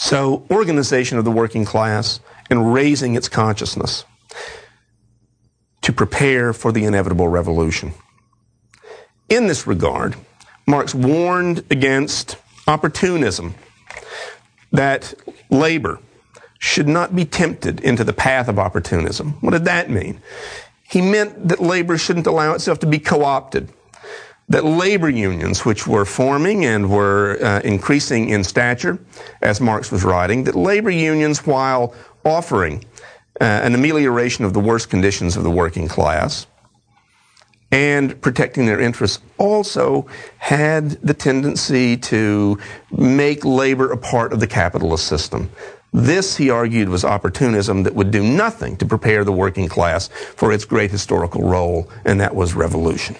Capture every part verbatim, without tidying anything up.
So, organization of the working class and raising its consciousness to prepare for the inevitable revolution. In this regard, Marx warned against opportunism, that labor should not be tempted into the path of opportunism. What did that mean? He meant that labor shouldn't allow itself to be co-opted, that labor unions, which were forming and were uh, increasing in stature, as Marx was writing, that labor unions, while offering uh, an amelioration of the worst conditions of the working class and protecting their interests, also had the tendency to make labor a part of the capitalist system. This, he argued, was opportunism that would do nothing to prepare the working class for its great historical role, and that was revolution.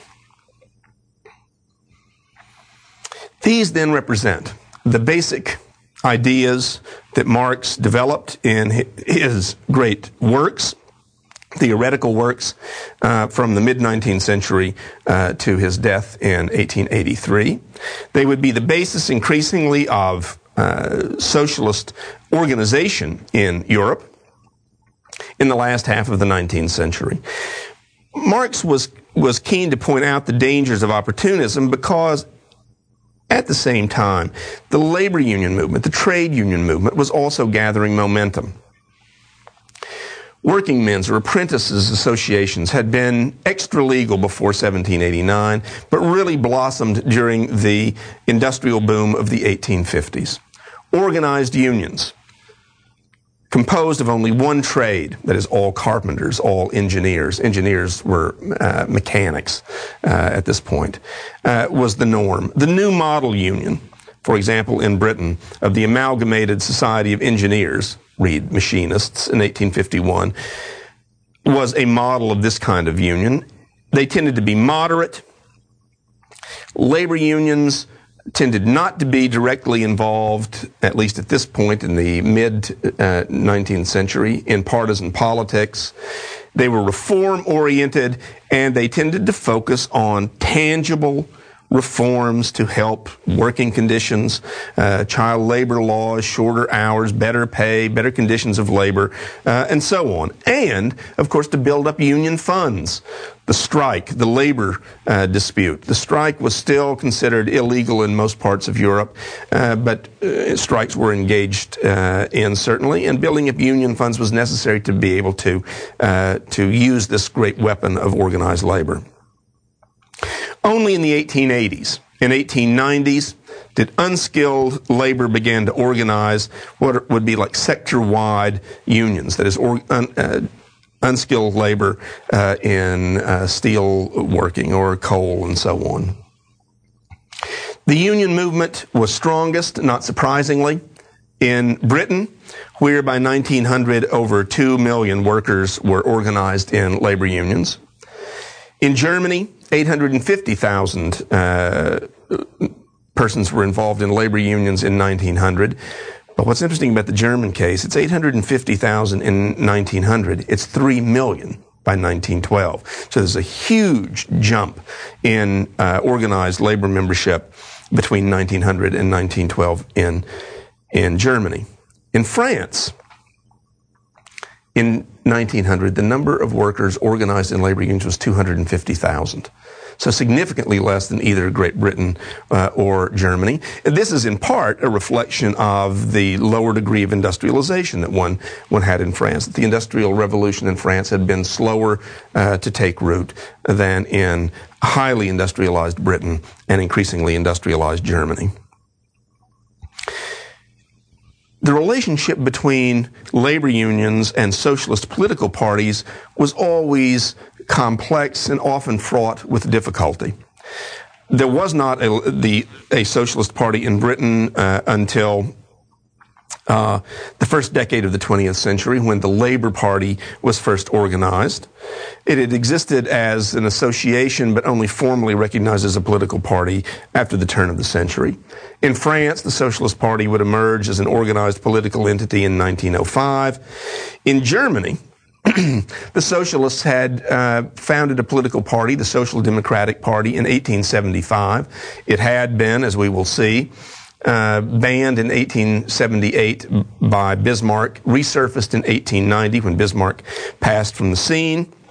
These then represent the basic ideas that Marx developed in his great works, theoretical works, uh, from the mid-nineteenth century uh, to his death in eighteen eighty-three. They would be the basis increasingly of uh, socialist organization in Europe in the last half of the nineteenth century. Marx was, was keen to point out the dangers of opportunism because at the same time, the labor union movement, the trade union movement, was also gathering momentum. Working men's or apprentices associations had been extra-legal before seventeen eighty-nine, but really blossomed during the industrial boom of the eighteen fifties. Organized unions, composed of only one trade, that is all carpenters, all engineers. Engineers were uh, mechanics uh, at this point, uh, was the norm. The new model union, for example, in Britain, of the Amalgamated Society of Engineers, read machinists, in eighteen fifty-one, was a model of this kind of union. They tended to be moderate. Labor unions tended not to be directly involved, at least at this point in the mid-nineteenth century, in partisan politics. They were reform-oriented, and they tended to focus on tangible reforms to help working conditions, uh, child labor laws, shorter hours, better pay, better conditions of labor, uh, and so on. And, of course, to build up union funds. The strike, the labor uh, dispute. The strike was still considered illegal in most parts of Europe, uh, but uh, strikes were engaged uh, in, certainly, and building up union funds was necessary to be able to, uh, to use this great weapon of organized labor. Only in the eighteen eighties, in eighteen nineties, did unskilled labor begin to organize what would be like sector-wide unions, that is, or, un, uh, unskilled labor uh, in uh, steel working or coal and so on. The union movement was strongest, not surprisingly, in Britain, where by nineteen hundred over two million workers were organized in labor unions. In Germany, eight hundred fifty thousand uh, persons were involved in labor unions in nineteen hundred. But what's interesting about the German case, it's eight hundred fifty thousand in nineteen hundred. It's three million by nineteen twelve. So there's a huge jump in uh, organized labor membership between nineteen hundred and nineteen twelve in, in Germany. In France, in nineteen hundred, the number of workers organized in labor unions was two hundred fifty thousand. So significantly less than either Great Britain uh, or Germany. And this is in part a reflection of the lower degree of industrialization that one, one had in France. The Industrial Revolution in France had been slower uh, to take root than in highly industrialized Britain and increasingly industrialized Germany. The relationship between labor unions and socialist political parties was always complex and often fraught with difficulty. There was not a, the, a socialist party in Britain uh, until uh, the first decade of the twentieth century, when the Labour Party was first organized. It had existed as an association, but only formally recognized as a political party after the turn of the century. In France, the Socialist Party would emerge as an organized political entity in nineteen oh five. In Germany, the Socialists had uh, founded a political party, the Social Democratic Party, in eighteen seventy-five. It had been, as we will see, uh, banned in eighteen seventy-eight by Bismarck, resurfaced in eighteen ninety when Bismarck passed from the scene.